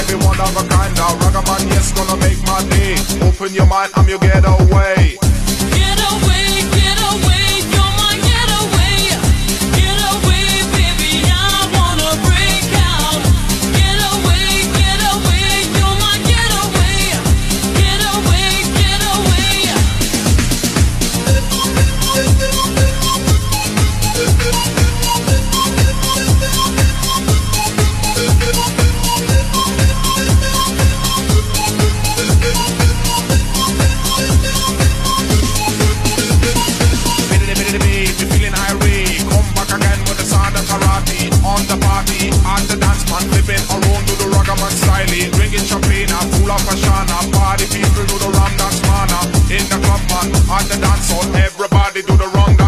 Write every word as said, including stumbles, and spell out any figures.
be one of a kind. Now Ragaman, yes, gonna make my day. Open your mind, I'm your getaway. Get away, get away, you're my getaway. Get away, baby, I wanna break out. Get away, get away, you're my getaway. Get away, get away. On the party, at the dance man, flipping around to the Ragaman style. Drinking champagne, full of Ashana. Party people do the rum dance mana. In the club man, at the dance hall, everybody do the wrong